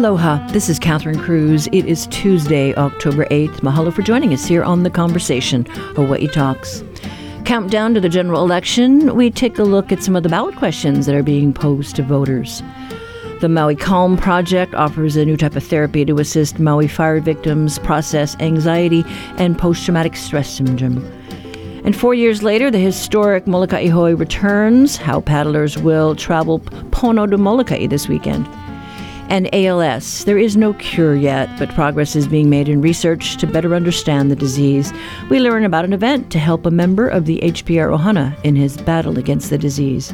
Aloha, this is Catherine Cruz. It is Tuesday, October 8th. Mahalo for joining us here on The Conversation, Hawaii Talks. Countdown to the general election, we take a look at some of the ballot questions that are being posed to voters. The Maui Calm Project offers a new type of therapy to assist Maui fire victims process anxiety and post-traumatic stress syndrome. And 4 years later, the historic Molokai Hoi returns, how paddlers will travel Pono to Molokai this weekend. And ALS. There is no cure yet, but progress is being made in research to better understand the disease. We learn about an event to help a member of the HPR Ohana in his battle against the disease.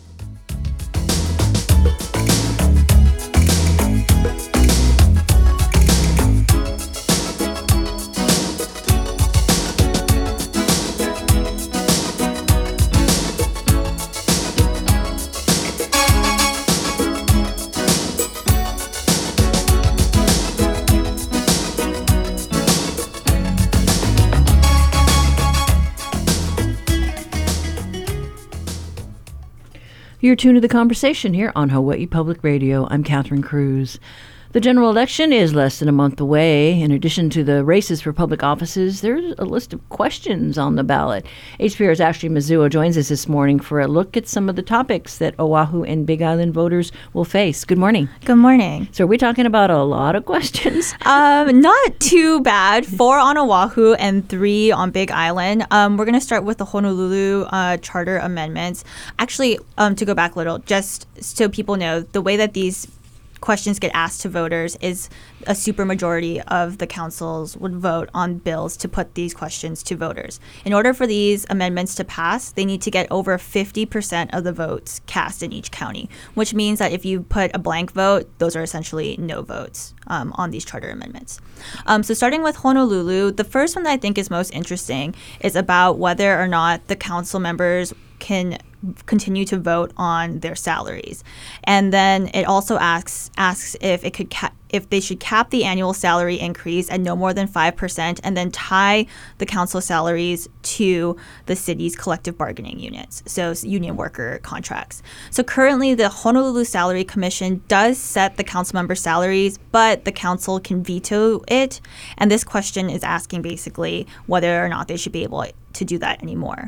You're tuned to The Conversation here on Hawaii Public Radio. I'm Catherine Cruz. The general election is less than a month away. In addition to the races for public offices, there's a list of questions on the ballot. HPR's Ashley Mizuo joins us this morning for a look at some of the topics that Oahu and Big Island voters will face. Good morning. Good morning. So are we talking about a lot of questions? Not too bad. 4 on Oahu and 3 on Big Island. We're going to start with the Honolulu Charter amendments. Actually, to go back a little, just so people know, the way that these questions get asked to voters is a supermajority of the councils would vote on bills to put these questions to voters. In order for these amendments to pass, they need to get over 50% of the votes cast in each county, which means that if you put a blank vote, those are essentially no votes on these charter amendments. So starting with Honolulu, the first one that I think is most interesting is about whether or not the council members can continue to vote on their salaries. And then it also asks if it could if they should cap the annual salary increase at no more than 5% and then tie the council salaries to the city's collective bargaining units, so union worker contracts. So currently the Honolulu Salary Commission does set the council member salaries, but the council can veto it. And this question is asking basically whether or not they should be able to do that anymore.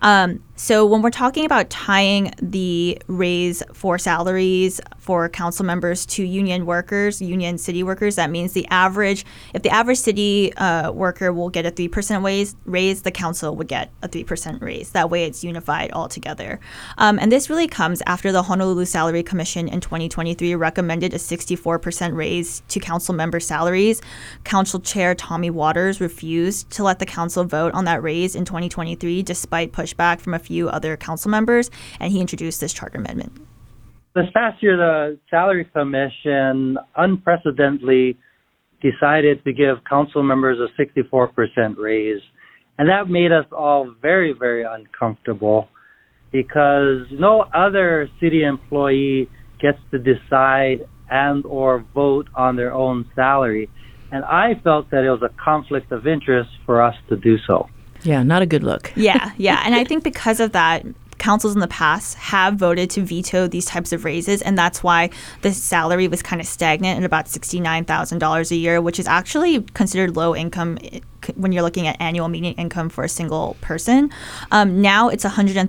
So when we're talking about tying the raise for salaries for council members to union workers, union city workers, that means if the average city worker will get a 3% raise, the council would get a 3% raise. That way it's unified all together. And this really comes after the Honolulu Salary Commission in 2023 recommended a 64% raise to council member salaries. Council Chair Tommy Waters refused to let the council vote on that raise in 2023 despite pushback from a few other council members, and he introduced this charter amendment. This past year, the Salary Commission unprecedentedly decided to give council members a 64% raise, and that made us all very, very uncomfortable because no other city employee gets to decide and or vote on their own salary, and I felt that it was a conflict of interest for us to do so. Yeah, not a good look. Yeah. And I think because of that, councils in the past have voted to veto these types of raises, and that's why the salary was kind of stagnant at about $69,000 a year, which is actually considered low income when you're looking at annual median income for a single person. Now it's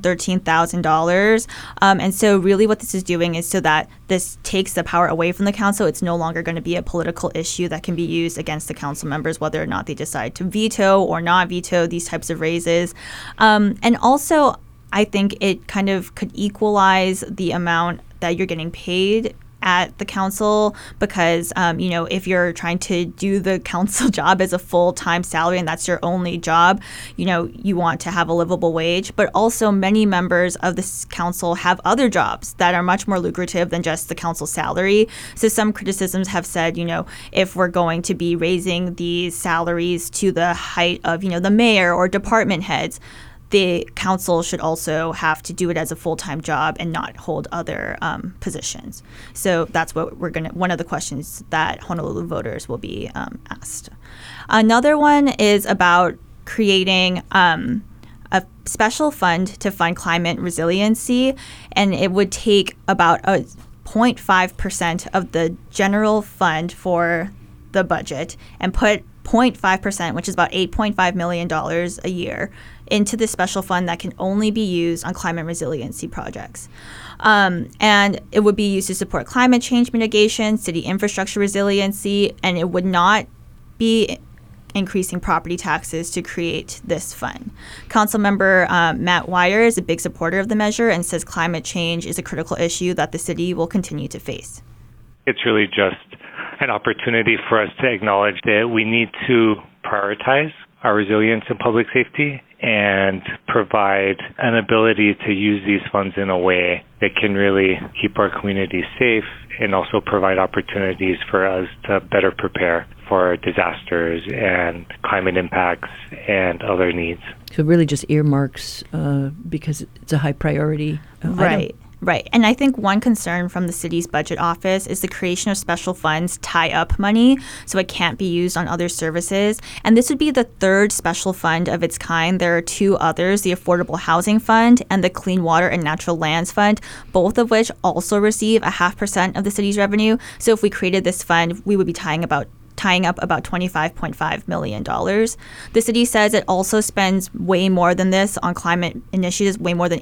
$113,000. And so really what this is doing is so that this takes the power away from the council. It's no longer going to be a political issue that can be used against the council members, whether or not they decide to veto or not veto these types of raises. And also, I think it kind of could equalize the amount that you're getting paid at the council because, if you're trying to do the council job as a full-time salary and that's your only job, you want to have a livable wage. But also many members of this council have other jobs that are much more lucrative than just the council salary. So some criticisms have said, if we're going to be raising these salaries to the height of, the mayor or department heads, the council should also have to do it as a full-time job and not hold other positions. So that's what one of the questions that Honolulu voters will be asked. Another one is about creating a special fund to fund climate resiliency, and it would take about a 0.5% of the general fund for the budget and put 0.5%, which is about $8.5 million a year, into the special fund that can only be used on climate resiliency projects. And it would be used to support climate change mitigation, city infrastructure resiliency, and it would not be increasing property taxes to create this fund. Councilmember Matt Wire is a big supporter of the measure and says climate change is a critical issue that the city will continue to face. It's really just an opportunity for us to acknowledge that we need to prioritize our resilience and public safety and provide an ability to use these funds in a way that can really keep our communities safe and also provide opportunities for us to better prepare for disasters and climate impacts and other needs. So really just earmarks because it's a high priority item. Right. And I think one concern from the city's budget office is the creation of special funds tie up money so it can't be used on other services. And this would be the third special fund of its kind. There are two others, the Affordable Housing Fund and the Clean Water and Natural Lands Fund, both of which also receive 0.5% of the city's revenue. So if we created this fund, we would be tying up about $25.5 million. The city says it also spends way more than this on climate initiatives, way more than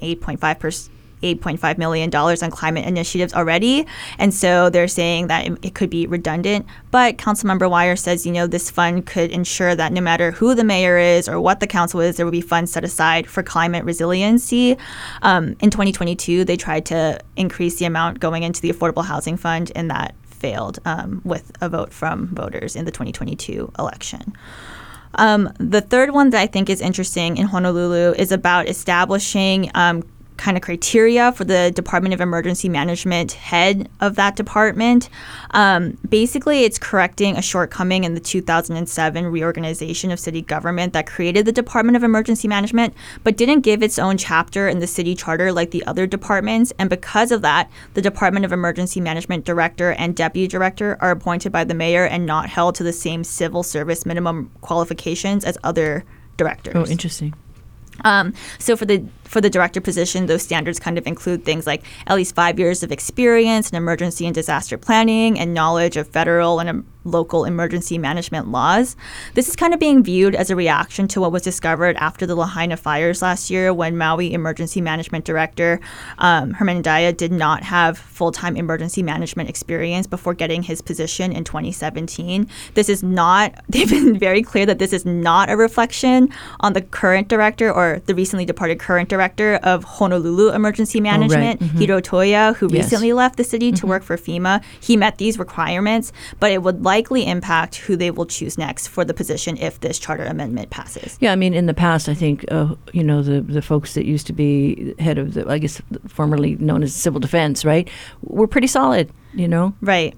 $8.5 million on climate initiatives already. And so they're saying that it could be redundant. But Councilmember Wire says, this fund could ensure that no matter who the mayor is or what the council is, there will be funds set aside for climate resiliency. In 2022, they tried to increase the amount going into the Affordable Housing Fund, and that failed with a vote from voters in the 2022 election. The third one that I think is interesting in Honolulu is about establishing kind of criteria for the Department of Emergency Management head of that department. Basically, it's correcting a shortcoming in the 2007 reorganization of city government that created the Department of Emergency Management, but didn't give its own chapter in the city charter like the other departments. And because of that, the Department of Emergency Management director and deputy director are appointed by the mayor and not held to the same civil service minimum qualifications as other directors. Oh, interesting. So for the director position, those standards kind of include things like at least 5 years of experience in emergency and disaster planning and knowledge of federal and local emergency management laws. This is kind of being viewed as a reaction to what was discovered after the Lahaina fires last year, when Maui Emergency Management Director Herman Daya did not have full-time emergency management experience before getting his position in 2017. They've been very clear that this is not a reflection on the current director or the recently departed current director of Honolulu Emergency Management, Hiro Toya, who recently left the city to work for FEMA. He met these requirements, but it would likely impact who they will choose next for the position if this charter amendment passes. Yeah, I mean, in the past, I think, the folks that used to be head of the, I guess, formerly known as civil defense, right, were pretty solid, Right.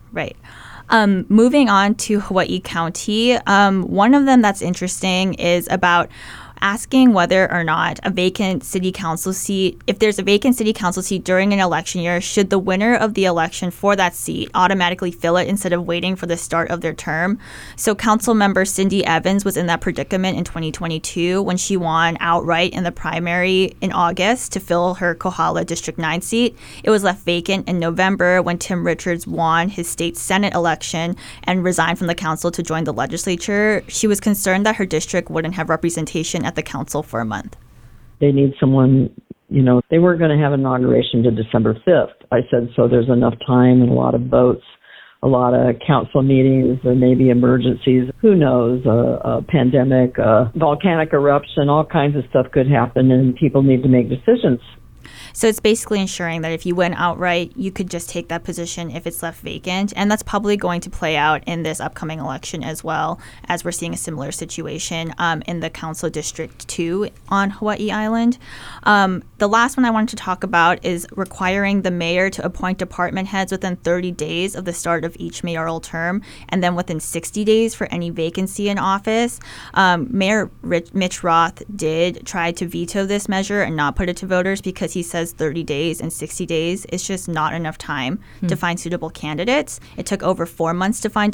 Moving on to Hawaii County, one of them that's interesting is about asking whether or not if there's a vacant city council seat during an election year, should the winner of the election for that seat automatically fill it instead of waiting for the start of their term? So council member Cindy Evans was in that predicament in 2022 when she won outright in the primary in August to fill her Kohala District 9 seat. It was left vacant in November when Tim Richards won his state Senate election and resigned from the council to join the legislature. She was concerned that her district wouldn't have representation at the council for a month. They need someone, they weren't going to have inauguration to December 5th. I said, so there's enough time and a lot of votes, a lot of council meetings, there may be emergencies, who knows, a pandemic, a volcanic eruption, all kinds of stuff could happen and people need to make decisions. So it's basically ensuring that if you win outright, you could just take that position if it's left vacant. And that's probably going to play out in this upcoming election as well, as we're seeing a similar situation in the Council District 2 on Hawaii Island. The last one I wanted to talk about is requiring the mayor to appoint department heads within 30 days of the start of each mayoral term, and then within 60 days for any vacancy in office. Mayor Mitch Roth did try to veto this measure and not put it to voters because he says 30 days and 60 days is just not enough time to find suitable candidates. It took over 4 months to find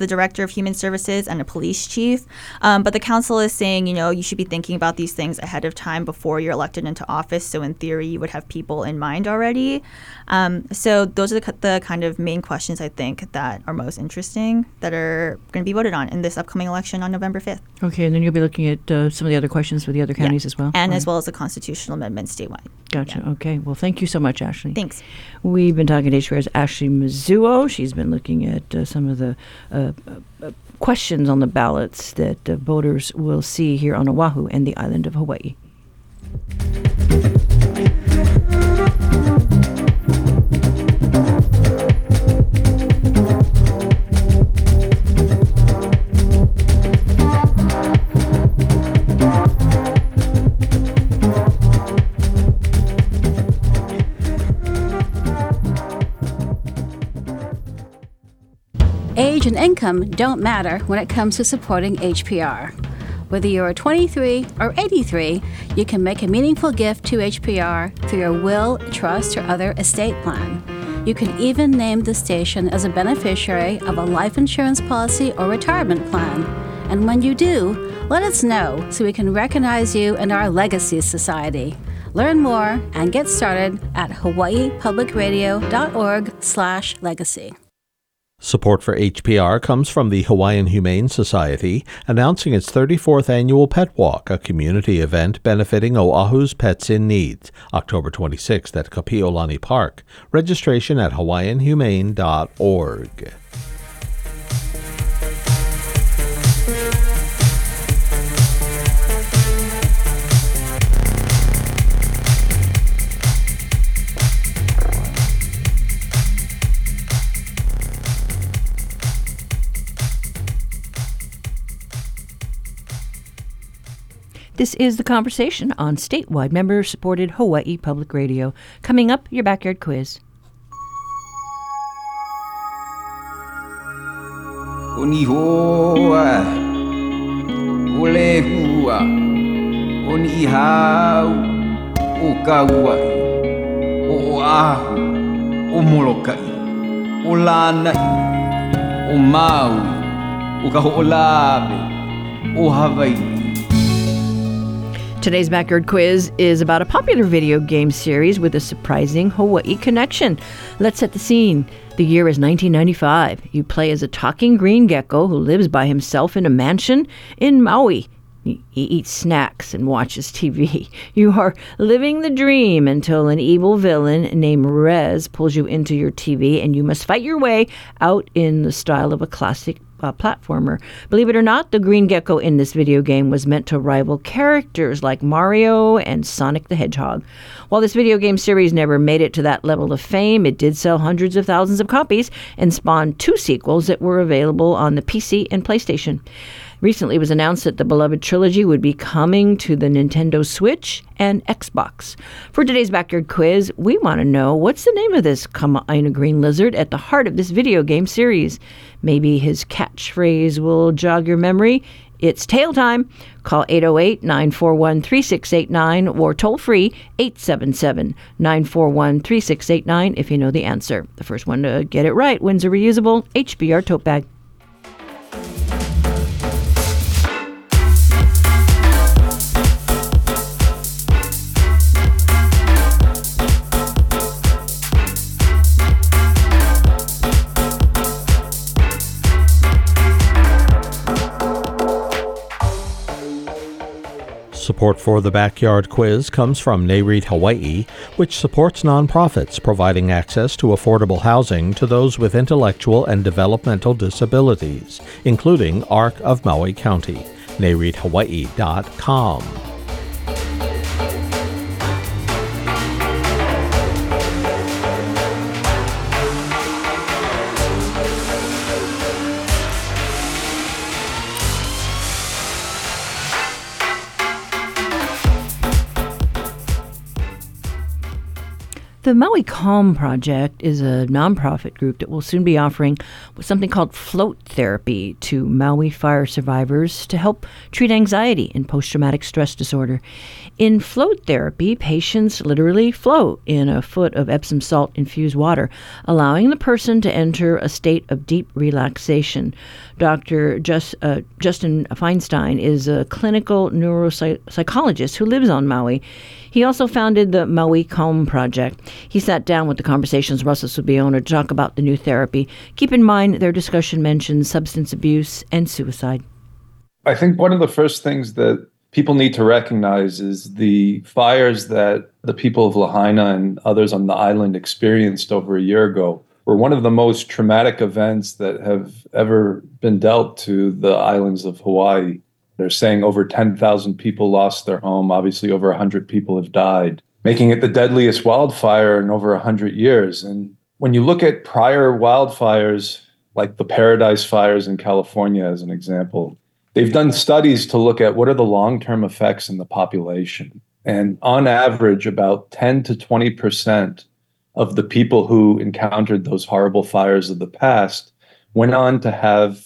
the director of human services, and a police chief. But the council is saying, you should be thinking about these things ahead of time before you're elected into office. So in theory, you would have people in mind already. So those are the kind of main questions I think that are most interesting that are going to be voted on in this upcoming election on November 5th. Okay, and then you'll be looking at some of the other questions for the other counties as well? And as well as the constitutional amendment statewide. Gotcha. Yeah. Okay. Well, thank you so much, Ashley. Thanks. We've been talking to HPR's Ashley Mizuo. She's been looking at some of the questions on the ballots that voters will see here on Oahu and the island of Hawaii. Age and income don't matter when it comes to supporting HPR. Whether you're 23 or 83, you can make a meaningful gift to HPR through your will, trust, or other estate plan. You can even name the station as a beneficiary of a life insurance policy or retirement plan. And when you do, let us know so we can recognize you in our Legacy Society. Learn more and get started at hawaiipublicradio.org/legacy. Support for HPR comes from the Hawaiian Humane Society, announcing its 34th annual Pet Walk, a community event benefiting Oahu's pets in need, October 26th at Kapi'olani Park. Registration at hawaiianhumane.org. This is The Conversation on statewide member-supported Hawaii Public Radio. Coming up, your backyard quiz. Oni hoa, ole hua, oni hau, o kaua, o ahu, o molokai, o lanai, o maui, o kaho'olawe, o Hawaii. Today's Backyard Quiz is about a popular video game series with a surprising Hawaii connection. Let's set the scene. The year is 1995. You play as a talking green gecko who lives by himself in a mansion in Maui. He eats snacks and watches TV. You are living the dream until an evil villain named Rez pulls you into your TV and you must fight your way out in the style of a classic platformer. Believe it or not, the green gecko in this video game was meant to rival characters like Mario and Sonic the Hedgehog. While this video game series never made it to that level of fame, it did sell hundreds of thousands of copies and spawned 2 sequels that were available on the PC and PlayStation. Recently, it was announced that the beloved trilogy would be coming to the Nintendo Switch and Xbox. For today's Backyard Quiz, we want to know what's the name of this Kama'aina green lizard at the heart of this video game series. Maybe his catchphrase will jog your memory. It's tail time. Call 808-941-3689 or toll free 877-941-3689 if you know the answer. The first one to get it right wins a reusable HBR tote bag. Support for the Backyard Quiz comes from NAREIT Hawaii, which supports nonprofits providing access to affordable housing to those with intellectual and developmental disabilities, including ARC of Maui County. NAREITHawaii.com. The Maui Calm Project is a nonprofit group that will soon be offering something called float therapy to Maui fire survivors to help treat anxiety and post-traumatic stress disorder. In float therapy, patients literally float in a foot of Epsom salt infused water, allowing the person to enter a state of deep relaxation. Dr. Justin Feinstein is a clinical neuropsychologist who lives on Maui. He also founded the Maui Calm Project. He sat down with the Conversations Russell Subiono to talk about the new therapy. Keep in mind their discussion mentions substance abuse and suicide. I think one of the first things that people need to recognize is the fires that the people of Lahaina and others on the island experienced over a year ago were one of the most traumatic events that have ever been dealt to the islands of Hawaii. They're saying over 10,000 people lost their home. Obviously, over 100 people have died, making it the deadliest wildfire in over 100 years. And when you look at prior wildfires, like the Paradise Fires in California, as an example, they've done studies to look at what are the long-term effects in the population. And on average, about 10 to 20% of the people who encountered those horrible fires of the past went on to have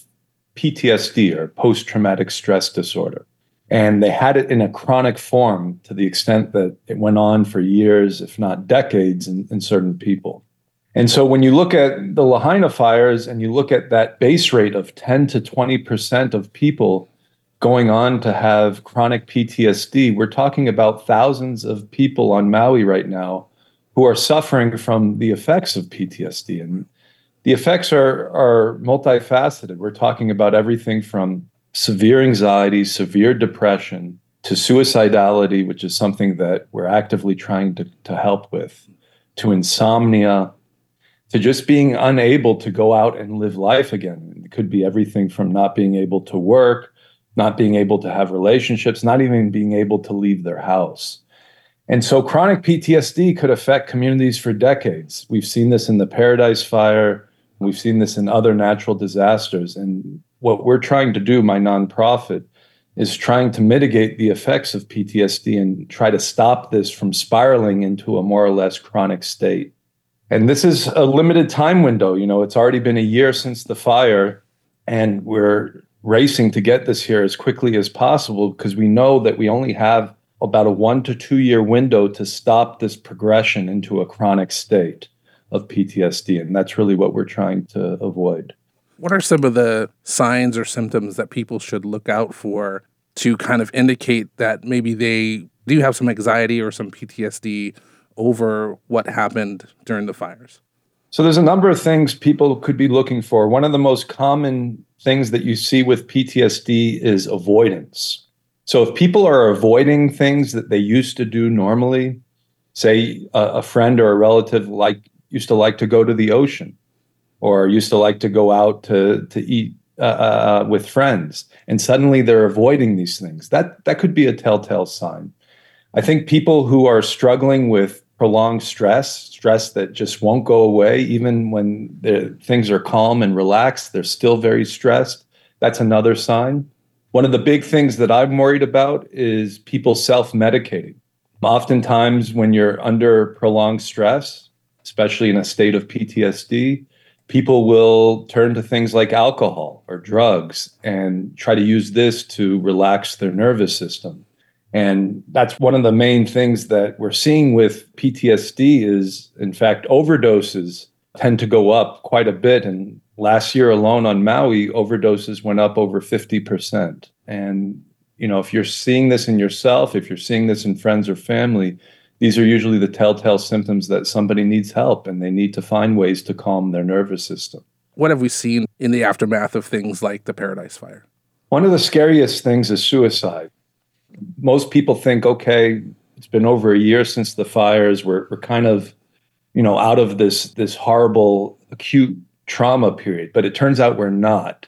PTSD, or post-traumatic stress disorder. And they had it in a chronic form to the extent that it went on for years, if not decades, in certain people. And so when you look at the Lahaina fires and you look at that base rate of 10 to 20% of people going on to have chronic PTSD, we're talking about thousands of people on Maui right now who are suffering from the effects of PTSD. And the effects are multifaceted. We're talking about everything from severe anxiety, severe depression, to suicidality, which is something that we're actively trying to help with, to insomnia, to just being unable to go out and live life again. It could be everything from not being able to work, not being able to have relationships, not even being able to leave their house. And so chronic PTSD could affect communities for decades. We've seen this in the Paradise Fire. We've seen this in other natural disasters. And what we're trying to do, my nonprofit, is trying to mitigate the effects of PTSD and try to stop this from spiraling into a more or less chronic state. And this is a limited time window. You know, it's already been a year since the fire, and we're racing to get this here as quickly as possible because we know that we only have about a 1 to 2 year window to stop this progression into a chronic state of PTSD. And that's really what we're trying to avoid. What are some of the signs or symptoms that people should look out for to kind of indicate that maybe they do have some anxiety or some PTSD over what happened during the fires? So there's a number of things people could be looking for. One of the most common things that you see with PTSD is avoidance. So if people are avoiding things that they used to do normally, say a friend or a relative used to like to go to the ocean, or used to like to go out to eat with friends, and suddenly they're avoiding these things, that could be a telltale sign. I think people who are struggling with prolonged stress that just won't go away, even when things are calm and relaxed, they're still very stressed. That's another sign. One of the big things that I'm worried about is people self-medicating. Oftentimes when you're under prolonged stress, especially in a state of PTSD, people will turn to things like alcohol or drugs and try to use this to relax their nervous system. And that's one of the main things that we're seeing with PTSD is, in fact, overdoses tend to go up quite a bit. And last year alone on Maui, overdoses went up over 50%. And, you know, if you're seeing this in yourself, if you're seeing this in friends or family, these are usually the telltale symptoms that somebody needs help and they need to find ways to calm their nervous system. What have we seen in the aftermath of things like the Paradise Fire? One of the scariest things is suicide. Most people think, okay, it's been over a year since the fires. We're kind of, you know, out of this horrible acute trauma period, but it turns out we're not.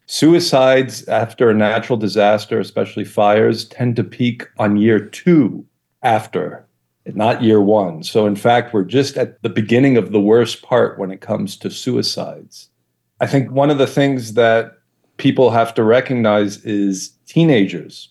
Suicides after a natural disaster, especially fires, tend to peak on year 2 after, not year 1. So in fact, we're just at the beginning of the worst part when it comes to suicides. I think one of the things that people have to recognize is teenagers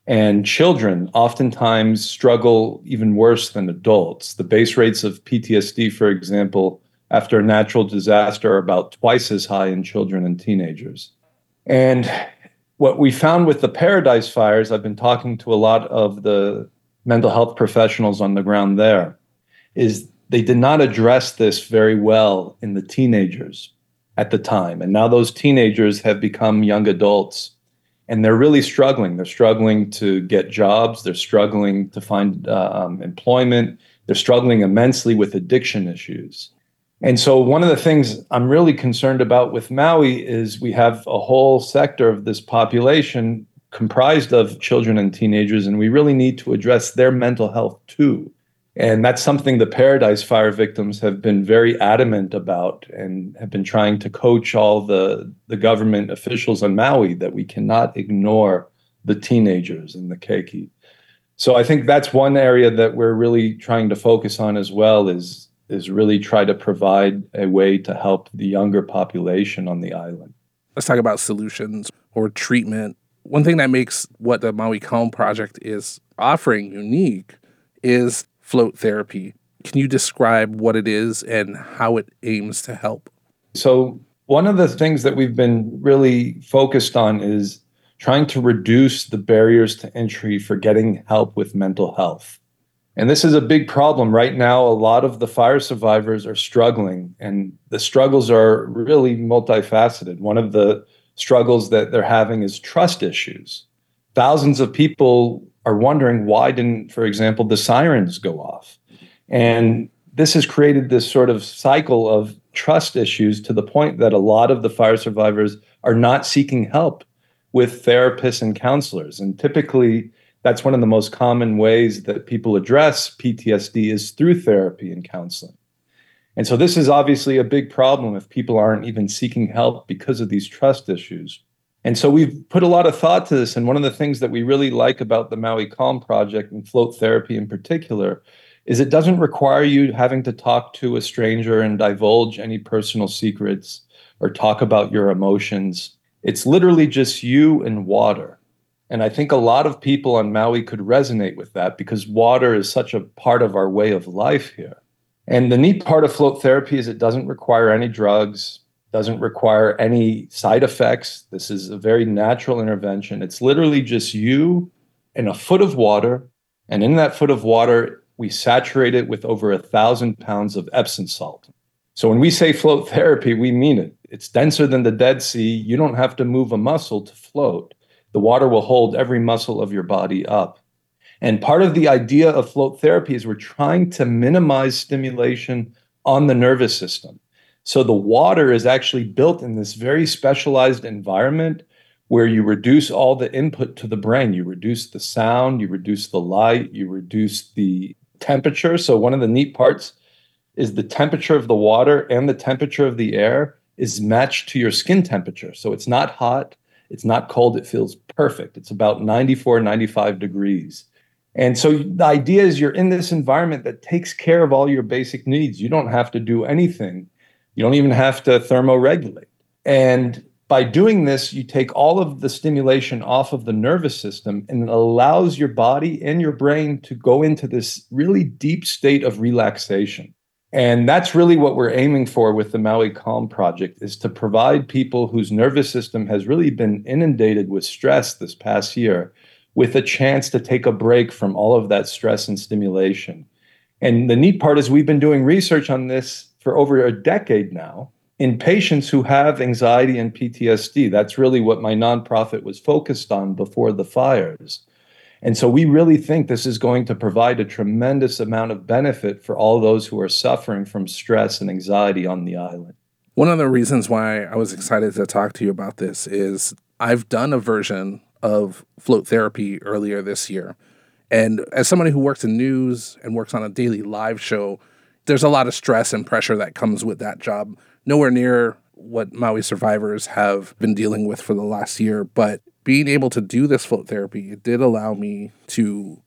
And children oftentimes struggle even worse than adults. The base rates of PTSD, for example, after a natural disaster are about twice as high in children and teenagers. And what we found with the Paradise Fires, I've been talking to a lot of the mental health professionals on the ground there, is they did not address this very well in the teenagers at the time. And now those teenagers have become young adults, and they're really struggling. They're struggling to get jobs. They're struggling to find employment. They're struggling immensely with addiction issues. And so one of the things I'm really concerned about with Maui is we have a whole sector of this population comprised of children and teenagers, and we really need to address their mental health too. And that's something the Paradise Fire victims have been very adamant about and have been trying to coach all the government officials on Maui that we cannot ignore the teenagers and the keiki. So I think that's one area that we're really trying to focus on as well, is really try to provide a way to help the younger population on the island. Let's talk about solutions or treatment. One thing that makes what the Maui Calm Project is offering unique is float therapy. Can you describe what it is and how it aims to help? So one of the things that we've been really focused on is trying to reduce the barriers to entry for getting help with mental health. And this is a big problem. Right now, a lot of the fire survivors are struggling, and the struggles are really multifaceted. One of the struggles that they're having is trust issues. Thousands of people are wondering why didn't, for example, the sirens go off? And this has created this sort of cycle of trust issues to the point that a lot of the fire survivors are not seeking help with therapists and counselors. And typically, that's one of the most common ways that people address PTSD is through therapy and counseling. And so this is obviously a big problem if people aren't even seeking help because of these trust issues. And so we've put a lot of thought to this. And one of the things that we really like about the Maui Calm Project and float therapy in particular is it doesn't require you having to talk to a stranger and divulge any personal secrets or talk about your emotions. It's literally just you and water. And I think a lot of people on Maui could resonate with that because water is such a part of our way of life here. And the neat part of float therapy is it doesn't require any drugs, doesn't require any side effects. This is a very natural intervention. It's literally just you and a foot of water. And in that foot of water, we saturate it with over 1,000 pounds of Epsom salt. So when we say float therapy, we mean it. It's denser than the Dead Sea. You don't have to move a muscle to float. The water will hold every muscle of your body up. And part of the idea of float therapy is we're trying to minimize stimulation on the nervous system. So the water is actually built in this very specialized environment where you reduce all the input to the brain. You reduce the sound, you reduce the light, you reduce the temperature. So one of the neat parts is the temperature of the water and the temperature of the air is matched to your skin temperature. So it's not hot, it's not cold, it feels perfect. It's about 94, 95 degrees. And so the idea is you're in this environment that takes care of all your basic needs. You don't have to do anything. You don't even have to thermoregulate. And by doing this, you take all of the stimulation off of the nervous system, and it allows your body and your brain to go into this really deep state of relaxation. And that's really what we're aiming for with the Maui Calm Project, is to provide people whose nervous system has really been inundated with stress this past year with a chance to take a break from all of that stress and stimulation. And the neat part is we've been doing research on this for over a decade now in patients who have anxiety and PTSD. That's really what my nonprofit was focused on before the fires. And so we really think this is going to provide a tremendous amount of benefit for all those who are suffering from stress and anxiety on the island. One of the reasons why I was excited to talk to you about this is I've done a version of float therapy earlier this year. And as somebody who works in news and works on a daily live show, there's a lot of stress and pressure that comes with that job. Nowhere near what Maui survivors have been dealing with for the last year. But being able to do this float therapy, it did allow me to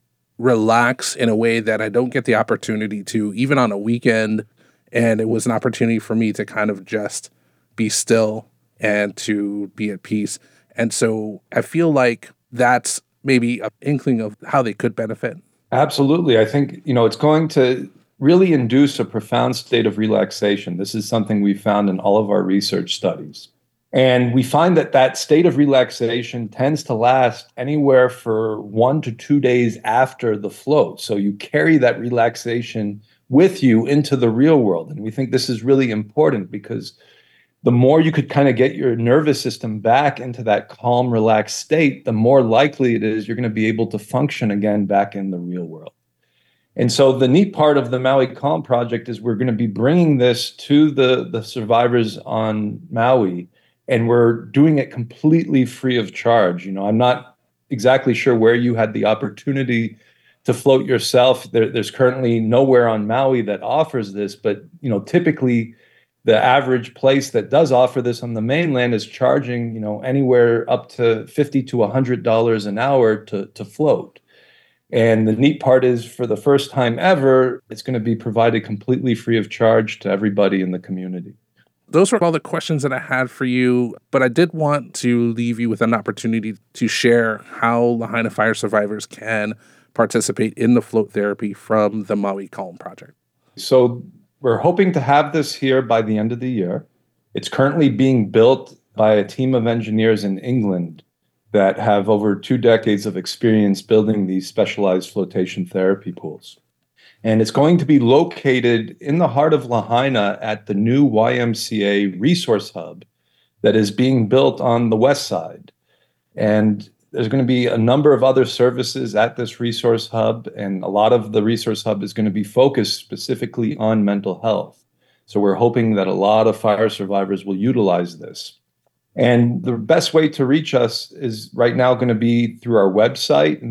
relax in a way that I don't get the opportunity to, even on a weekend. And it was an opportunity for me to kind of just be still and to be at peace. And so I feel like that's maybe an inkling of how they could benefit? Absolutely. I think, it's going to really induce a profound state of relaxation. This is something we found in all of our research studies. And we find that that state of relaxation tends to last anywhere for 1 to 2 days after the float. So you carry that relaxation with you into the real world. And we think this is really important because the more you could kind of get your nervous system back into that calm, relaxed state, the more likely it is you're going to be able to function again back in the real world. And so the neat part of the Maui Calm Project is we're going to be bringing this to the survivors on Maui, and we're doing it completely free of charge. I'm not exactly sure where you had the opportunity to float yourself. There's currently nowhere on Maui that offers this, but typically the average place that does offer this on the mainland is charging anywhere up to $50 to $100 an hour to float. And the neat part is, for the first time ever, it's going to be provided completely free of charge to everybody in the community. Those were all the questions that I had for you, but I did want to leave you with an opportunity to share how Lahaina fire survivors can participate in the float therapy from the Maui Calm Project. So we're hoping to have this here by the end of the year. It's currently being built by a team of engineers in England that have over 2 decades of experience building these specialized flotation therapy pools. And it's going to be located in the heart of Lahaina at the new YMCA resource hub that is being built on the west side. And there's going to be a number of other services at this resource hub, and a lot of the resource hub is going to be focused specifically on mental health. So we're hoping that a lot of fire survivors will utilize this. And the best way to reach us is right now going to be through our website,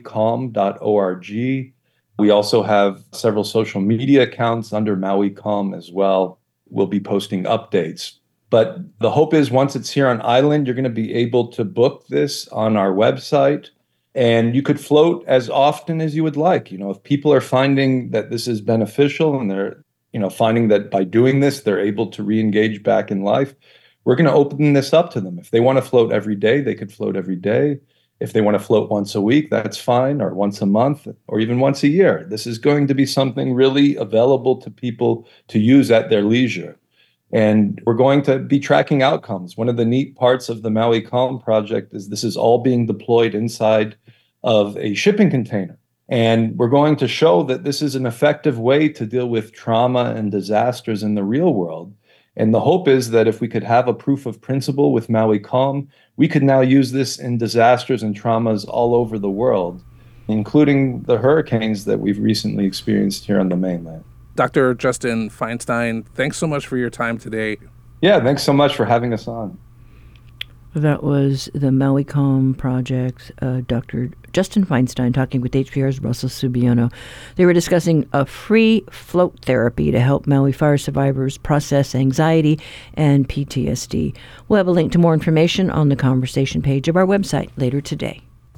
mauicalm.org. We also have several social media accounts under Maui Calm as well. We'll be posting updates. But the hope is once it's here on island, you're going to be able to book this on our website, and you could float as often as you would like. If people are finding that this is beneficial and they're, finding that by doing this, they're able to re-engage back in life, we're going to open this up to them. If they want to float every day, they could float every day. If they want to float once a week, that's fine, or once a month, or even once a year. This is going to be something really available to people to use at their leisure. And we're going to be tracking outcomes. One of the neat parts of the Maui Calm Project is this is all being deployed inside of a shipping container. And we're going to show that this is an effective way to deal with trauma and disasters in the real world. And the hope is that if we could have a proof of principle with Maui Calm, we could now use this in disasters and traumas all over the world, including the hurricanes that we've recently experienced here on the mainland. Dr. Justin Feinstein, thanks so much for your time today. Yeah, thanks so much for having us on. That was the Maui Calm Project, Dr. Justin Feinstein talking with HPR's Russell Subiono. They were discussing a free float therapy to help Maui fire survivors process anxiety and PTSD. We'll have a link to more information on the conversation page of our website later today.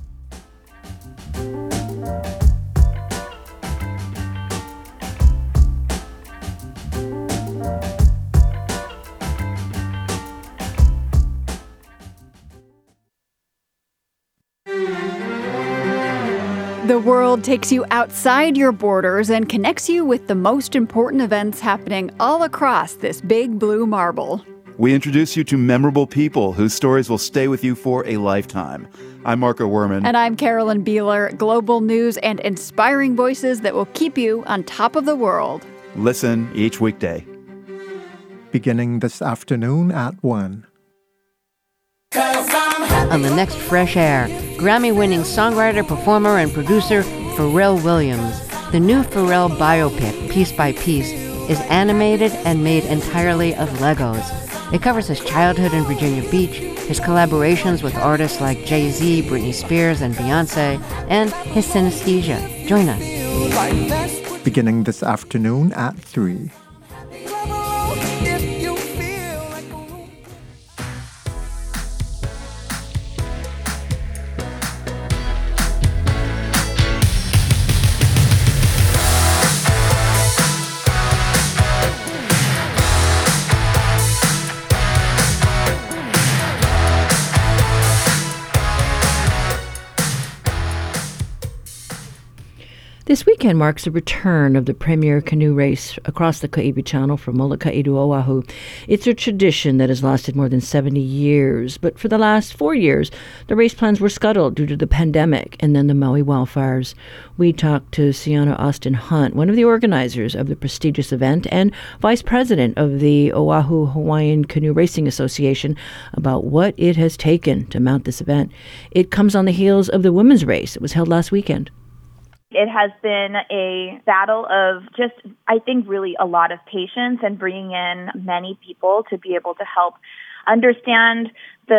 The world takes you outside your borders and connects you with the most important events happening all across this big blue marble. We introduce you to memorable people whose stories will stay with you for a lifetime. I'm Marco Werman. And I'm Carolyn Beeler. Global news and inspiring voices that will keep you on top of the world. Listen each weekday. Beginning this afternoon at 1. On the next Fresh Air, Grammy-winning songwriter, performer, and producer Pharrell Williams. The new Pharrell biopic, Piece by Piece, is animated and made entirely of Legos. It covers his childhood in Virginia Beach, his collaborations with artists like Jay-Z, Britney Spears, and Beyonce, and his synesthesia. Join us. Beginning this afternoon at 3. This weekend marks the return of the premier canoe race across the Kaiwi Channel from Molokai to Oahu. It's a tradition that has lasted more than 70 years, but for the last 4 years, the race plans were scuttled due to the pandemic and then the Maui wildfires. We talked to Sienna Austin Hunt, one of the organizers of the prestigious event and vice president of the Oahu Hawaiian Canoe Racing Association, about what it has taken to mount this event. It comes on the heels of the women's race. It was held last weekend. It has been a battle of just, I think, really a lot of patience and bringing in many people to be able to help understand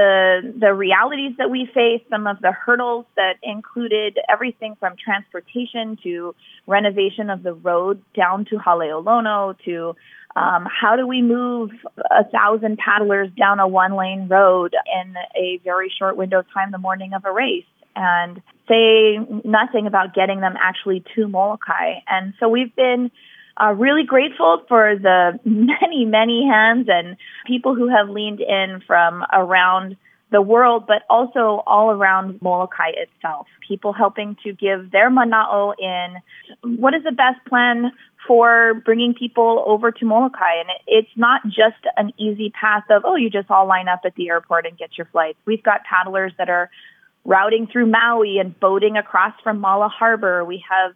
the realities that we face, some of the hurdles that included everything from transportation to renovation of the road down to Haleolono to how do we move 1,000 paddlers down a one-lane road in a very short window of time the morning of a race, and say nothing about getting them actually to Molokai. And so we've been really grateful for the many, many hands and people who have leaned in from around the world, but also all around Molokai itself. People helping to give their mana'o in what is the best plan for bringing people over to Molokai. And it's not just an easy path of, oh, you just all line up at the airport and get your flights. We've got paddlers that are routing through Maui and boating across from Mala Harbor. We have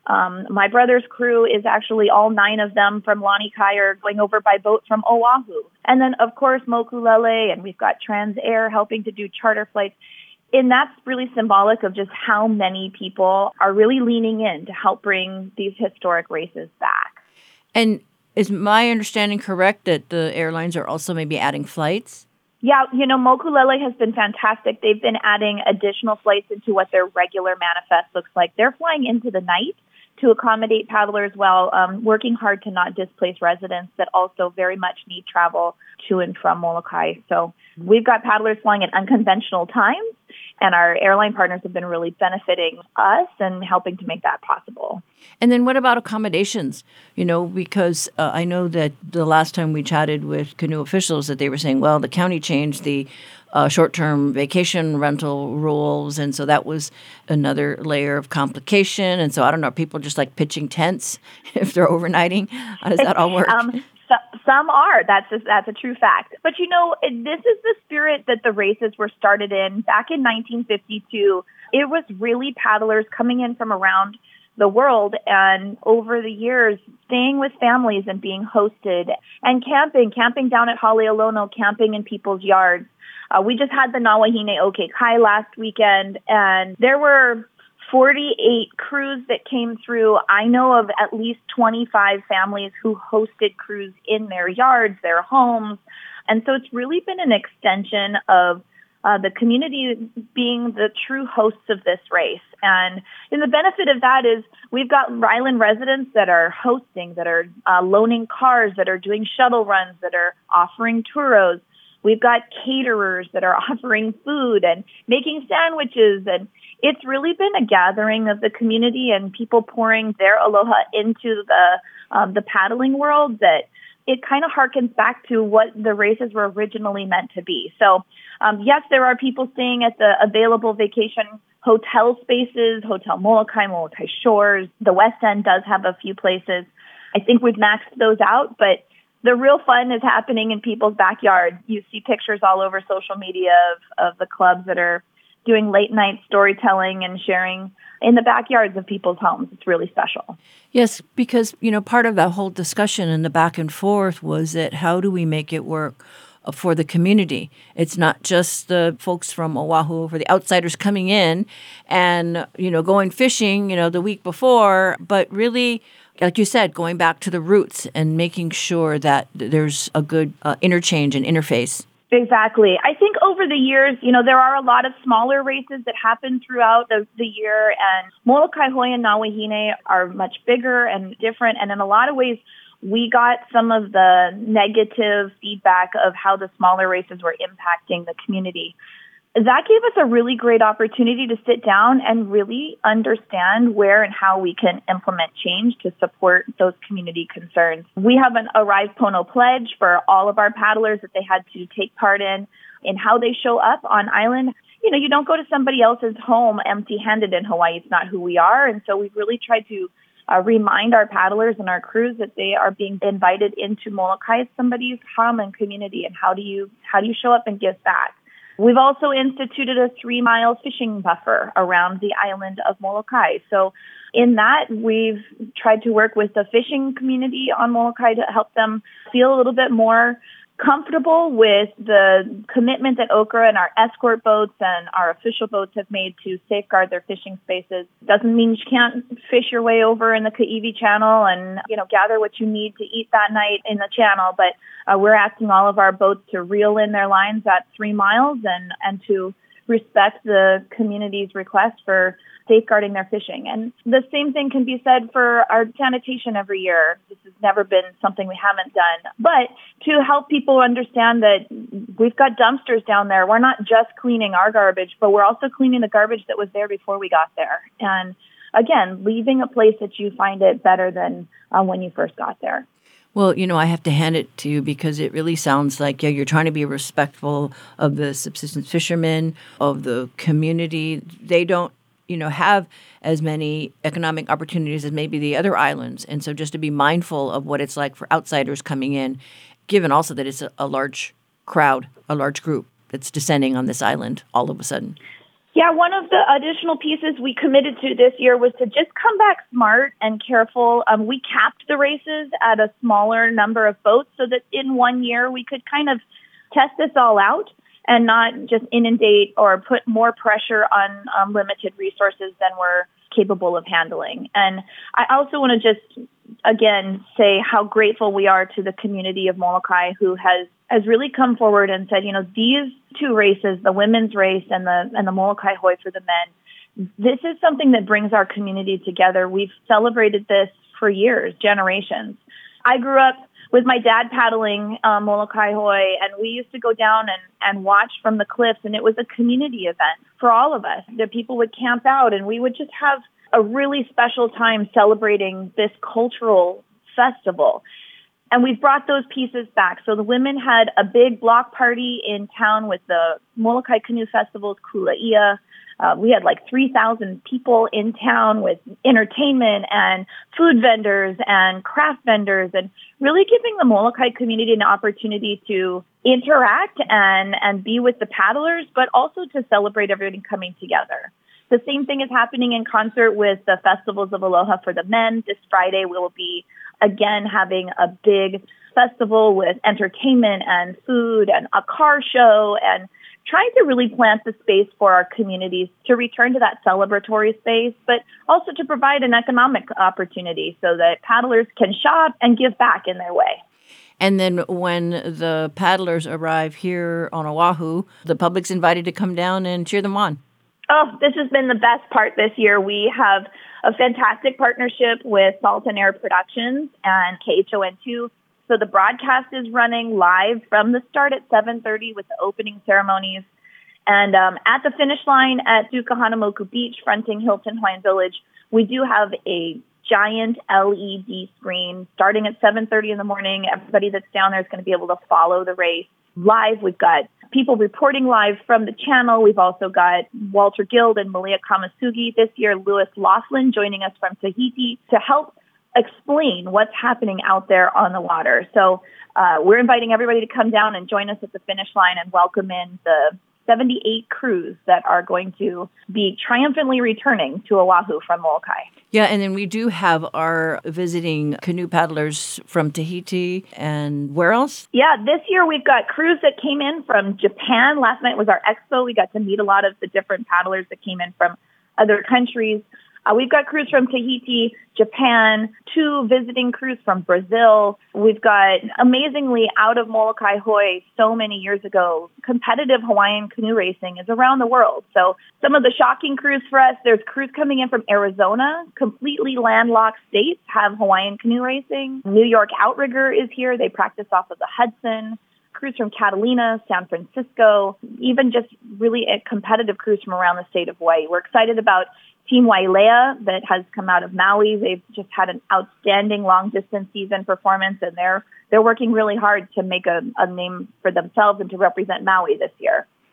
my brother's crew is actually all 9 of them from Lanikai are going over by boat from Oahu. And then, of course, Mokulele, and we've got TransAir helping to do charter flights. And that's really symbolic of just how many people are really leaning in to help bring these historic races back. And is my understanding correct that the airlines are also maybe adding flights? Yeah, Mokulele has been fantastic. They've been adding additional flights into what their regular manifest looks like. They're flying into the night to accommodate paddlers while working hard to not displace residents that also very much need travel to and from Molokai. So we've got paddlers flying at unconventional times, and our airline partners have been really benefiting us and helping to make that possible. And then what about accommodations? Because I know that the last time we chatted with canoe officials that they were saying, well, the county changed the short-term vacation rental rules, and so that was another layer of complication. And so I don't know, are people just like pitching tents if they're overnighting? How does that all work? Some are. That's a true fact. But this is the spirit that the races were started in back in 1952. It was really paddlers coming in from around the world and over the years staying with families and being hosted and camping down at Haleolono, camping in people's yards. We just had the Nawahine Oke Kai last weekend, and there were 48 crews that came through. I know of at least 25 families who hosted crews in their yards, their homes. And so it's really been an extension of the community being the true hosts of this race. And the benefit of that is we've got island residents that are hosting, that are loaning cars, that are doing shuttle runs, that are offering churros. We've got caterers that are offering food and making sandwiches. And it's really been a gathering of the community and people pouring their aloha into the paddling world that it kind of harkens back to what the races were originally meant to be. So, yes, there are people staying at the available vacation hotel spaces, Hotel Molokai, Molokai Shores. The West End does have a few places. I think we've maxed those out, but the real fun is happening in people's backyard. You see pictures all over social media of the clubs that are doing late night storytelling and sharing in the backyards of people's homes. It's really special. Yes, because, part of that whole discussion and the back and forth was that how do we make it work for the community? It's not just the folks from Oahu, for the outsiders coming in and, going fishing, the week before, but really, like you said, going back to the roots and making sure that there's a good interchange and interface. Exactly. I think over the years, there are a lot of smaller races that happen throughout the year, and Molokai Hoi and Nawahine are much bigger and different. And in a lot of ways, we got some of the negative feedback of how the smaller races were impacting the community. That gave us a really great opportunity to sit down and really understand where and how we can implement change to support those community concerns. We have an Arrive Pono pledge for all of our paddlers that they had to take part in how they show up on island. you don't go to somebody else's home empty-handed in Hawaii. It's not who we are. And so we've really tried to remind our paddlers and our crews that they are being invited into Molokai as somebody's home and community. And how do you show up and give back? We've also instituted a 3-mile fishing buffer around the island of Molokai. So in that, we've tried to work with the fishing community on Molokai to help them feel a little bit more comfortable with the commitment that Okra and our escort boats and our official boats have made to safeguard their fishing spaces. Doesn't mean you can't fish your way over in the Kaiwi Channel and, gather what you need to eat that night in the channel. But we're asking all of our boats to reel in their lines at 3 miles and to respect the community's request for safeguarding their fishing. And the same thing can be said for our sanitation every year. This has never been something we haven't done. But to help people understand that we've got dumpsters down there, we're not just cleaning our garbage, but we're also cleaning the garbage that was there before we got there. And again, leaving a place that you find it better than when you first got there. Well, I have to hand it to you because it really sounds like, you're trying to be respectful of the subsistence fishermen, of the community. They don't, have as many economic opportunities as maybe the other islands. And so just to be mindful of what it's like for outsiders coming in, given also that it's a large crowd, a large group that's descending on this island all of a sudden. Yeah, one of the additional pieces we committed to this year was to just come back smart and careful. We capped the races at a smaller number of boats so that in 1 year we could kind of test this all out and not just inundate or put more pressure on limited resources than we're capable of handling. And I also want to just, again, say how grateful we are to the community of Molokai who has really come forward and said, these 2 races, the women's race and the Molokai Hoi for the men, this is something that brings our community together. We've celebrated this for years, generations. I grew up with my dad paddling Molokai Hoi, and we used to go down and watch from the cliffs, and it was a community event for all of us. The people would camp out, and we would just have a really special time celebrating this cultural festival. And we've brought those pieces back. So the women had a big block party in town with the Molokai Canoe Festival's Kulaia. We had like 3,000 people in town with entertainment and food vendors and craft vendors and really giving the Molokai community an opportunity to interact and be with the paddlers, but also to celebrate everything coming together. The same thing is happening in concert with the Festivals of Aloha for the men. This Friday, we will be again having a big festival with entertainment and food and a car show and trying to really plant the space for our communities to return to that celebratory space, but also to provide an economic opportunity so that paddlers can shop and give back in their way. And then when the paddlers arrive here on Oahu, the public's invited to come down and cheer them on. Oh, this has been the best part this year. We have a fantastic partnership with Salt and Air Productions and KHON2. So the broadcast is running live from the start at 7:30 with the opening ceremonies. And at the finish line at Sukahanamoku Beach, fronting Hilton Hawaiian Village, we do have a giant LED screen starting at 7:30 in the morning. Everybody that's down there is going to be able to follow the race live. We've got people reporting live from the channel. We've also got Walter Guild and Malia Kamasugi. This year, Lewis Laughlin joining us from Tahiti to help explain what's happening out there on the water. So we're inviting everybody to come down and join us at the finish line and welcome in the 78 crews that are going to be triumphantly returning to Oahu from Molokai. Yeah, and then we do have our visiting canoe paddlers from Tahiti and where else? Yeah, this year we've got crews that came in from Japan. Last night was our expo. We got to meet a lot of the different paddlers that came in from other countries. We've got crews from Tahiti, Japan, 2 visiting crews from Brazil. We've got, amazingly, out of Molokai Hoi so many years ago, competitive Hawaiian canoe racing is around the world. So some of the shocking crews for us, there's crews coming in from Arizona, completely landlocked states have Hawaiian canoe racing. New York Outrigger is here. They practice off of the Hudson. Crews from Catalina, San Francisco, even just really competitive crews from around the state of Hawaii. We're excited about Team Wailea that has come out of Maui. They've just had an outstanding long-distance season performance, and they're working really hard to make a name for themselves and to represent Maui this year.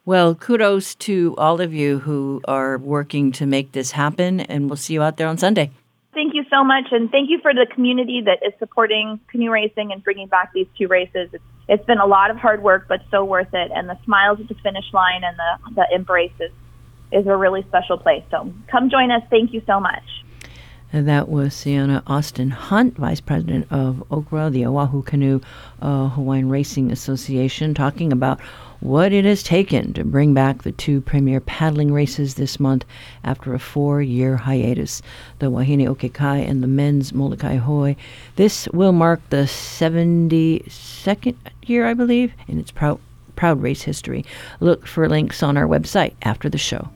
Well, kudos to all of you who are working to make this happen, and we'll see you out there on Sunday. Thank you so much, and thank you for the community that is supporting canoe racing and bringing back these two races. It's been a lot of hard work, but so worth it, and the smiles at the finish line and the embrace is a really special place. So come join us. Thank you so much. And that was Sienna Austin Hunt, Vice President of OCRA, the Oahu Canoe Hawaiian Racing Association, talking about what it has taken to bring back the two premier paddling races this month after a 4-year hiatus. The Wahine Okekai and the men's Molokai Hoi. This will mark the 72nd year, I believe, in its proud race history. Look for links on our website after the show.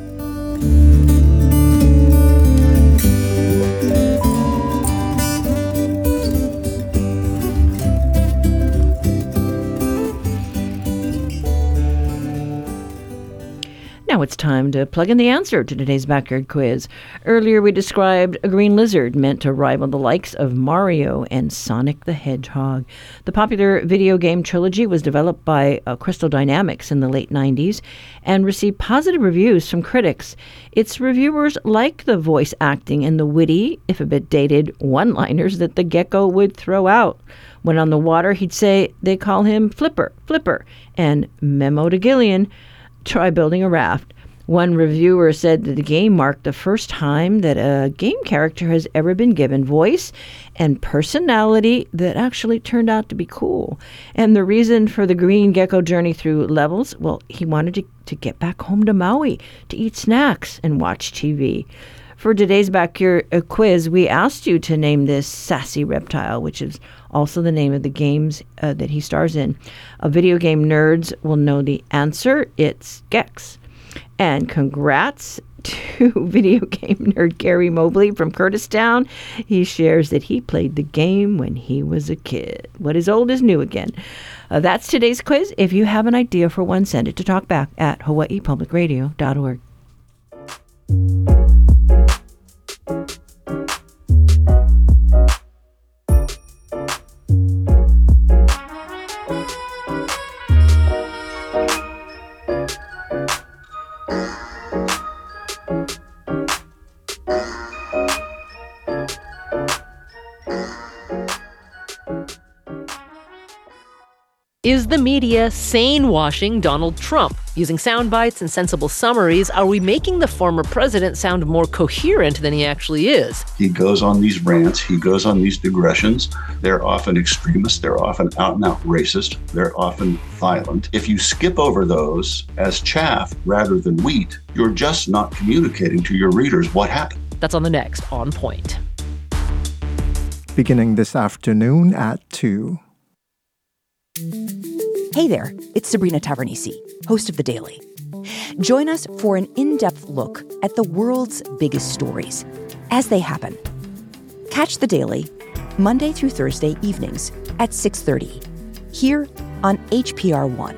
Now it's time to plug in the answer to today's backyard quiz. Earlier we described a green lizard meant to rival the likes of Mario and Sonic the Hedgehog. The popular video game trilogy was developed by Crystal Dynamics in the late 90s and received positive reviews from critics. Its reviewers liked the voice acting and the witty, if a bit dated, one-liners that the gecko would throw out. When on the water, he'd say they call him Flipper, Flipper, and memo to Gillian, try building a raft. One reviewer said that the game marked the first time that a game character has ever been given voice and personality that actually turned out to be cool. And the reason for the green gecko journey through levels, well, he wanted to get back home to Maui to eat snacks and watch TV. For today's backyard quiz, we asked you to name this sassy reptile, which is also the name of the games that he stars in. Video game nerds will know the answer. It's Gex. And congrats to video game nerd Gary Mobley from Curtistown. He shares that he played the game when he was a kid. What is old is new again. That's today's quiz. If you have an idea for one, send it to talkback@hawaiipublicradio.org. Is the media sane-washing Donald Trump? Using sound bites and sensible summaries, are we making the former president sound more coherent than he actually is? He goes on these rants, he goes on these digressions. They're often extremist, they're often out-and-out racist, they're often violent. If you skip over those as chaff rather than wheat, you're just not communicating to your readers what happened. That's on the next On Point. Beginning this afternoon at 2. Hey there, it's Sabrina Tavernisi, host of The Daily. Join us for an in-depth look at the world's biggest stories as they happen. Catch The Daily Monday through Thursday evenings at 6:30 here on HPR One.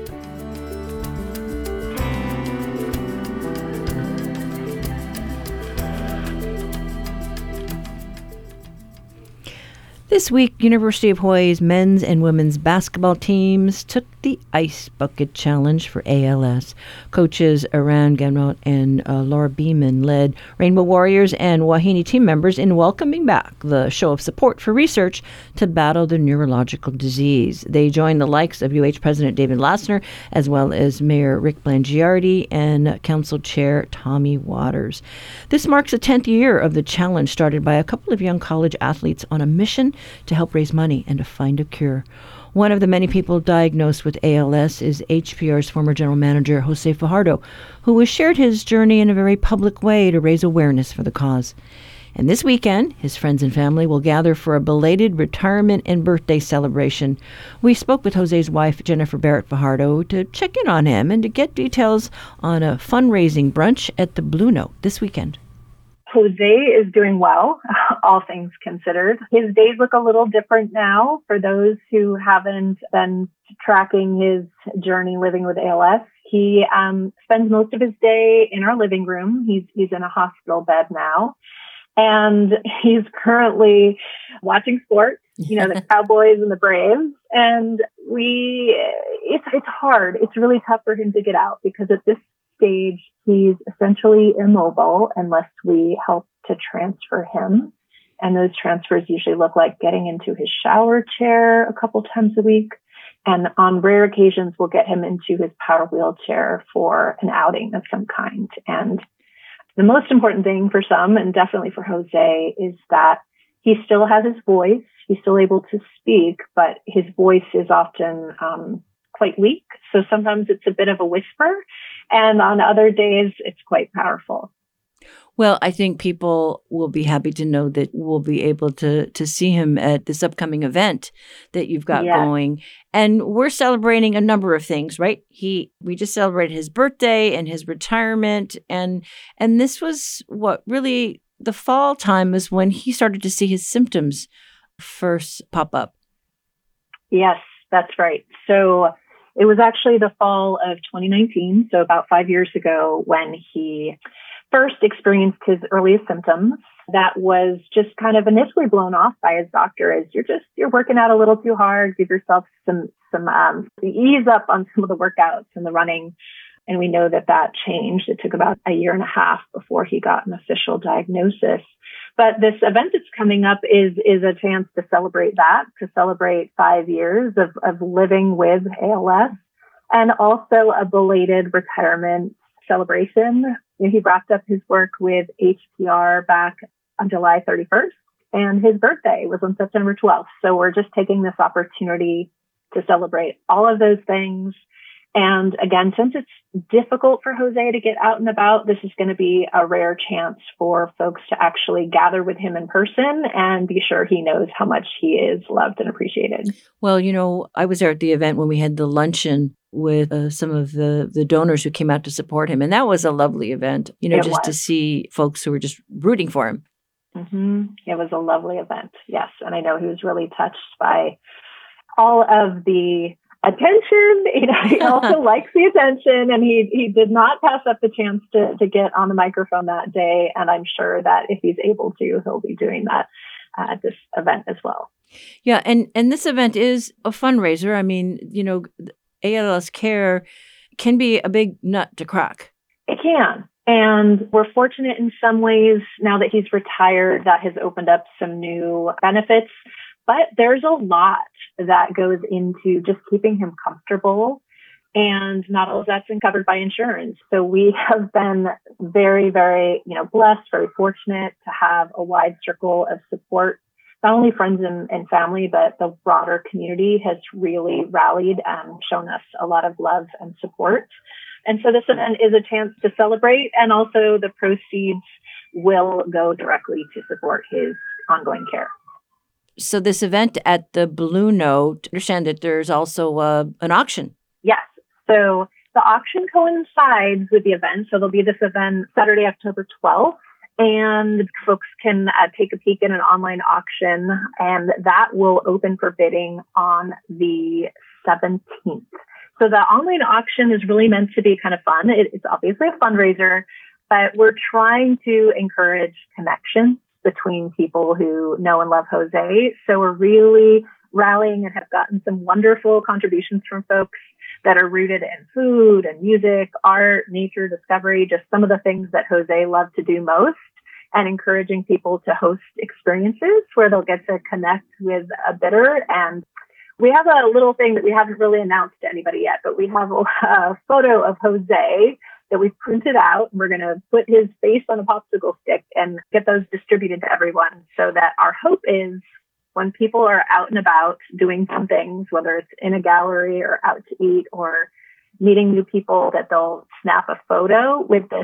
This week, University of Hawaii's men's and women's basketball teams took the Ice Bucket Challenge for ALS. Coaches Aran Gamrot and Laura Beeman led Rainbow Warriors and Wahine team members in welcoming back the show of support for research to battle the neurological disease. They joined the likes of UH President David Lassner, as well as Mayor Rick Blangiardi and Council Chair Tommy Waters. This marks the 10th year of the challenge, started by a couple of young college athletes on a mission to help raise money and to find a cure. One of the many people diagnosed with ALS is HPR's former general manager, Jose Fajardo, who has shared his journey in a very public way to raise awareness for the cause. And this weekend, his friends and family will gather for a belated retirement and birthday celebration. We spoke with Jose's wife, Jennifer Barrett Fajardo, to check in on him and to get details on a fundraising brunch at the Blue Note this weekend. Jose is doing well, all things considered. His days look a little different now. For those who haven't been tracking his journey living with ALS, he spends most of his day in our living room. He's in a hospital bed now. And he's currently watching sports, the Cowboys and the Braves, and it's hard. It's really tough for him to get out because at this stage, he's essentially immobile unless we help to transfer him. And those transfers usually look like getting into his shower chair a couple times a week. And on rare occasions, we'll get him into his power wheelchair for an outing of some kind. And the most important thing for some, and definitely for Jose, is that he still has his voice. He's still able to speak, but his voice is often quite weak. So sometimes it's a bit of a whisper. And on other days, it's quite powerful. Well, I think people will be happy to know that we'll be able to see him at this upcoming event that you've got going. And we're celebrating a number of things, right? We just celebrated his birthday and his retirement. And this was what really the fall time is when he started to see his symptoms first pop up. Yes, that's right. So it was actually the fall of 2019, so about 5 years ago, when he first experienced his earliest symptoms. That was just kind of initially blown off by his doctor as you're working out a little too hard, give yourself some ease up on some of the workouts and the running. And we know that changed. It took about a year and a half before he got an official diagnosis. But this event that's coming up is a chance to celebrate that, to celebrate 5 years of living with ALS, and also a belated retirement celebration. He wrapped up his work with HPR back on July 31st, and his birthday was on September 12th. So we're just taking this opportunity to celebrate all of those things. And again, since it's difficult for Jose to get out and about, this is going to be a rare chance for folks to actually gather with him in person and be sure he knows how much he is loved and appreciated. Well, I was there at the event when we had the luncheon with some of the donors who came out to support him. And that was a lovely event, to see folks who were just rooting for him. Mm-hmm. It was a lovely event. Yes. And I know he was really touched by all of the attention. He also likes the attention, and he did not pass up the chance to get on the microphone that day. And I'm sure that if he's able to, he'll be doing that at this event as well. Yeah. And this event is a fundraiser. I mean, ALS Care can be a big nut to crack. It can. And we're fortunate in some ways now that he's retired that has opened up some new benefits. But there's a lot that goes into just keeping him comfortable. And not all of that's been covered by insurance. So we have been very, very, blessed, very fortunate to have a wide circle of support. Not only friends and family, but the broader community has really rallied and shown us a lot of love and support. And so this event is a chance to celebrate, and also the proceeds will go directly to support his ongoing care. So this event at the Blue Note, understand that there's also an auction. Yes. So the auction coincides with the event. So there'll be this event Saturday, October 12th. And folks can take a peek at an online auction, and that will open for bidding on the 17th. So the online auction is really meant to be kind of fun. It's obviously a fundraiser, but we're trying to encourage connections between people who know and love Jose. So we're really rallying and have gotten some wonderful contributions from folks that are rooted in food and music, art, nature, discovery, just some of the things that Jose loved to do most, and encouraging people to host experiences where they'll get to connect with a bidder. And we have a little thing that we haven't really announced to anybody yet, but we have a photo of Jose that we've printed out. We're going to put his face on a popsicle stick and get those distributed to everyone, so that our hope is when people are out and about doing some things, whether it's in a gallery or out to eat or meeting new people, that they'll snap a photo with this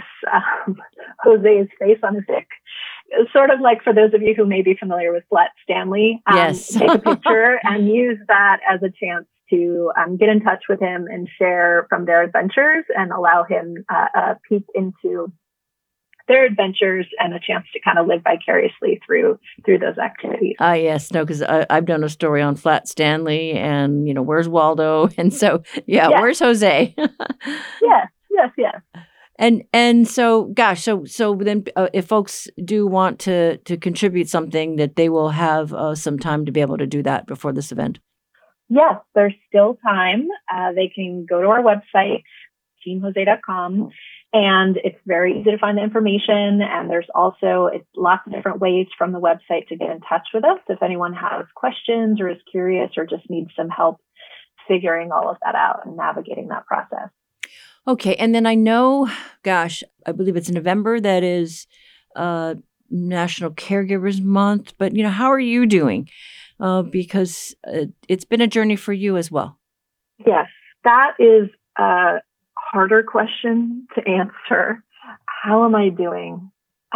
Jose's face on a stick. Sort of like, for those of you who may be familiar with Flat Stanley, yes. Take a picture and use that as a chance to get in touch with him and share from their adventures, and allow him a peek into their adventures and a chance to kind of live vicariously through those activities. Yes, no, because I've done a story on Flat Stanley, and where's Waldo, and so yes. Where's Jose? yes. And so, gosh, so then if folks do want to contribute something, that they will have some time to be able to do that before this event. Yes, there's still time. They can go to our website, teamjose.com, and it's very easy to find the information. And there's also lots of different ways from the website to get in touch with us if anyone has questions or is curious or just needs some help figuring all of that out and navigating that process. Okay. And then I know, gosh, I believe it's November that is National Caregivers Month. But, how are you doing? Because it's been a journey for you as well. Yes, that is a harder question to answer. How am I doing?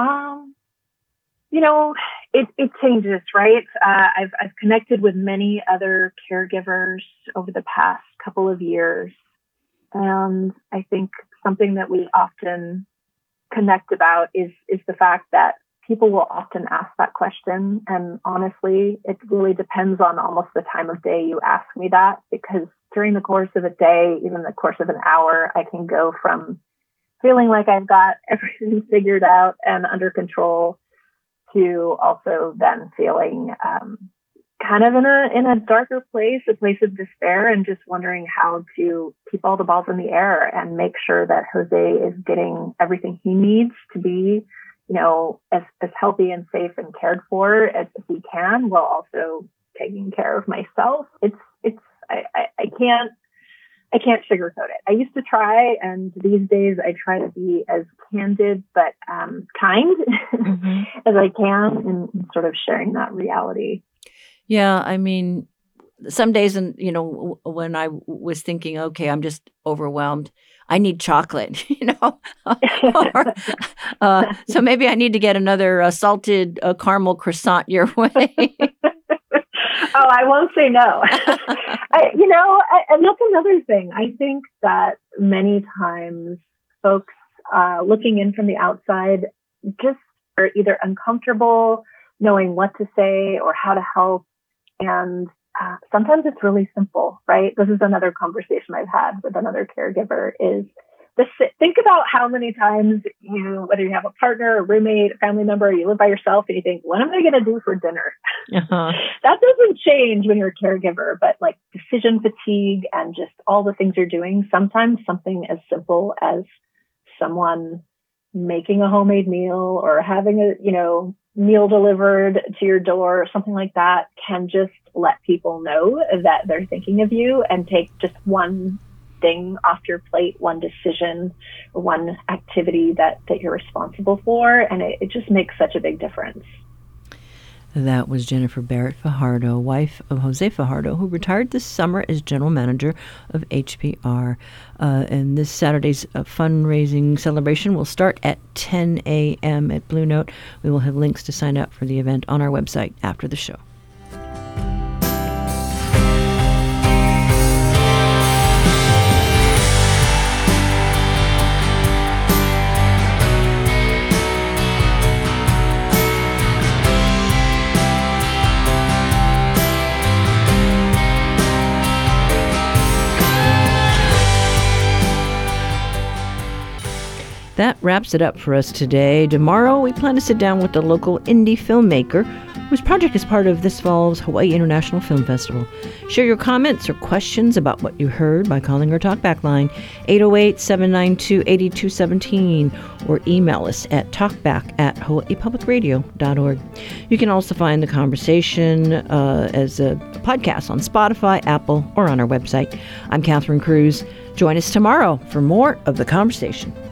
It changes, right? I've connected with many other caregivers over the past couple of years. And I think something that we often connect about is the fact that people will often ask that question. And honestly, it really depends on almost the time of day you ask me that, because during the course of a day, even the course of an hour, I can go from feeling like I've got everything figured out and under control to also then feeling kind of in a darker place, a place of despair, and just wondering how to keep all the balls in the air and make sure that Jose is getting everything he needs to be, as healthy and safe and cared for as he can, while also taking care of myself. I can't sugarcoat it. I used to try, and these days I try to be as candid but kind as I can in sort of sharing that reality. Yeah, I mean, some days, when I was thinking, okay, I'm just overwhelmed, I need chocolate, so maybe I need to get another salted caramel croissant your way. Oh, I won't say no. And that's another thing. I think that many times folks looking in from the outside just are either uncomfortable knowing what to say or how to help. And sometimes it's really simple, right? This is another conversation I've had with another caregiver is think about how many times whether you have a partner, a roommate, a family member, you live by yourself and you think, what am I going to do for dinner? Uh-huh. That doesn't change when you're a caregiver, but like decision fatigue and just all the things you're doing, sometimes something as simple as someone making a homemade meal or having a, meal delivered to your door or something like that can just let people know that they're thinking of you and take just one thing off your plate, one decision, one activity that you're responsible for. And it just makes such a big difference. That was Jennifer Barrett Fajardo, wife of Jose Fajardo, who retired this summer as general manager of HPR. And this Saturday's fundraising celebration will start at 10 a.m. at Blue Note. We will have links to sign up for the event on our website after the show. That wraps it up for us today. Tomorrow, we plan to sit down with a local indie filmmaker whose project is part of this fall's Hawaii International Film Festival. Share your comments or questions about what you heard by calling our talkback line, 808-792-8217, or email us at talkback@hawaiipublicradio.org. You can also find the conversation as a podcast on Spotify, Apple, or on our website. I'm Catherine Cruz. Join us tomorrow for more of the conversation.